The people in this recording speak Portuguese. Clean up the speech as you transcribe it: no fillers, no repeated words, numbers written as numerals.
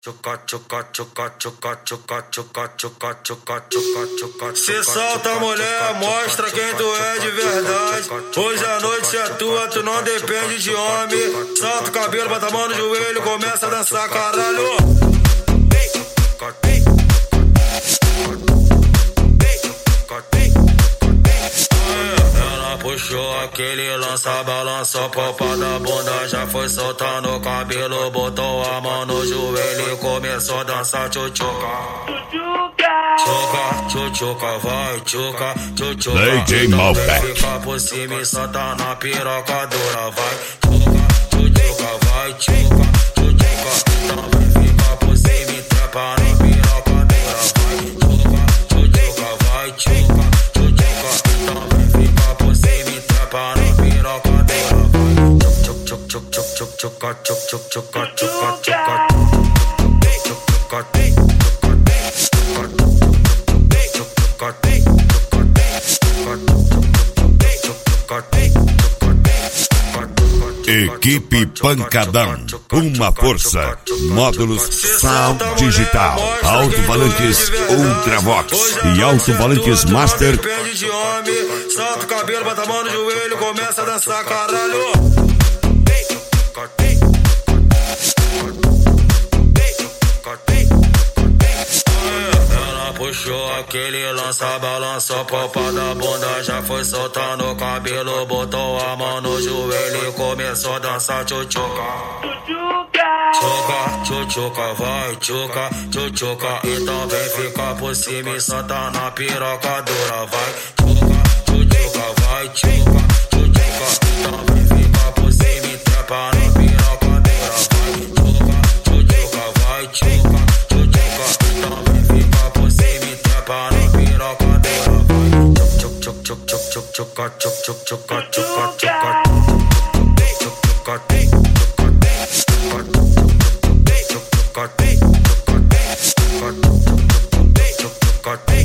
Se solta, mulher, mostra quem tu é de verdade. Hoje a noite é tua, tu não depende de homem. Solta o cabelo, bota a mão no joelho, começa a dançar, caralho. Puxou aquele lança, balançou a polpa da bunda, já foi soltando o cabelo, botou a mão no joelho e começou a dançar tchutchuca. Tchuca, tchutchuca, vai, tchuca, tchutchuca. DJ Malbec. Fica por cima e senta na piroca dura, vai. Tchuca, tchutchuca, vai, tchuca, tchutchuca. Então vai ficar por cima e trepa na piroca dura, vai. Tchuca, tchutchuca, vai, tchuca, tchutchuca. Então vai ficar por cima e trepa na piroca dura, vai. Tchuc, tchuc, tchuc, tchuc, tchuc, tchuca, tchuc, tchuc, tchuca, tchuca, tchuca. Equipe Pancadão, uma força. Módulos Sound Digital, alto-falantes Ultravox e alto-falantes Master. Depende de homem, solta o cabelo, bota a mão no joelho, começa a dançar, caralho. Puxou aquele lança, balançou a polpa da bunda, já foi soltando o cabelo, botou a mão no joelho e começou a dançar tchutchuca. Tchuca, tchutchuca, vai, tchuca, tchutchuca. Então vem ficar por cima e senta na piroca dura, vai. Tchuca, tchutchuca, vai, tchuca, tchutchuca. Então vem ficar por cima e trepa na piroca dura, vai. Tchuca, tchutchuca, vai, tchuca, tchutchuca. Então vem ficar por cima e trepa na piroca dura, vai. Tchuc, tchuc, tchuc, tchuc, tchuc, tchuca, tchuc, tchuc, tchuca, tchuca, tchuca. Got